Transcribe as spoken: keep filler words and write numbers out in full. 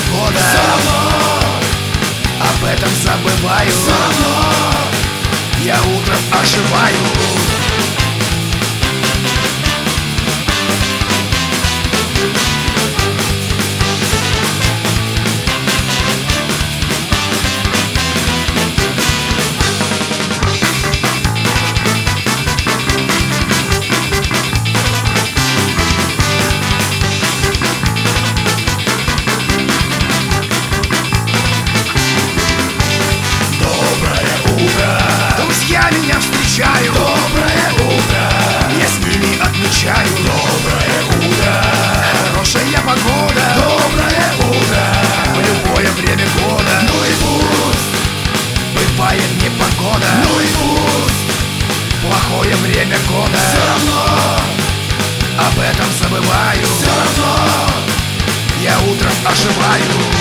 непогода, все равно об этом забываю. все равно Я утром оживаю. Друзья меня встречают. Доброе утро, Я с ними отмечаю. доброе утро, Хорошая погода доброе утро. в любое время года. Ну и пусть, Бывает непогода, ну и пусть, плохое время года. все равно, Об этом забываю. все равно Я утром оживаю.